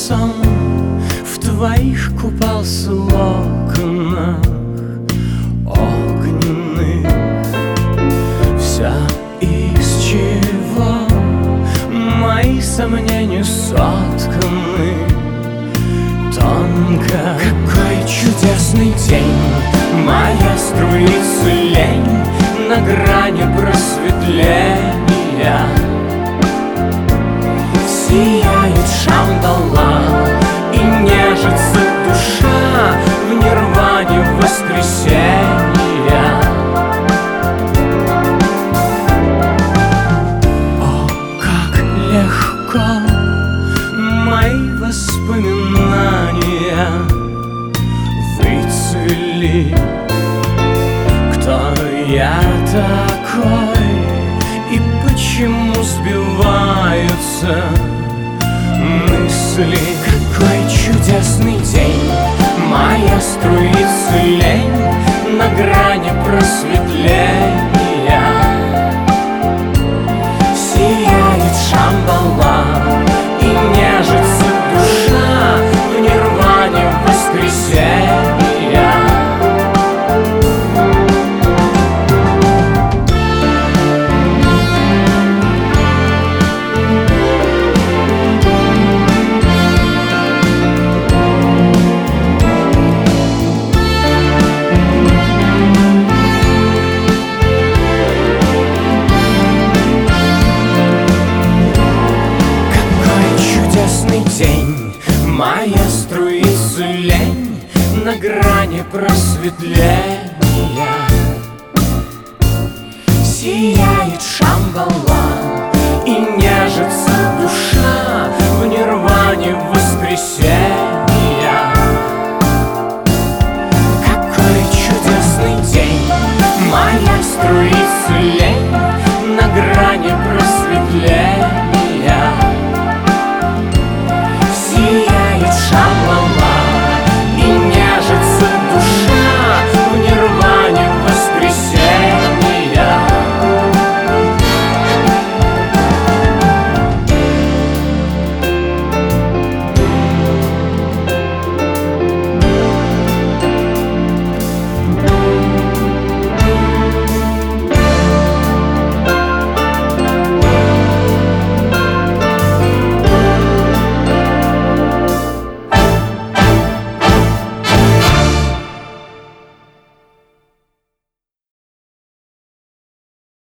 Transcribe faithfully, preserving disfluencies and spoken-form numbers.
сон в твоих купался локонах огненных. Вся из чего мои сомнения сотканы тонко. Какой чудесный день, моя струится лень на грани просветления. Сияет шандала и нежится душа в нирване воскресенья. О, как легко мои воспоминания выцвели. Кто я такой и почему сбиваются мысли? Какой чудесный день, моя струится лень на грани просветления. Сияет шамбала и нежится душа в нирване воскресенья. День, моя струится лень на грани просветления. Сияет шамбала и нежится душа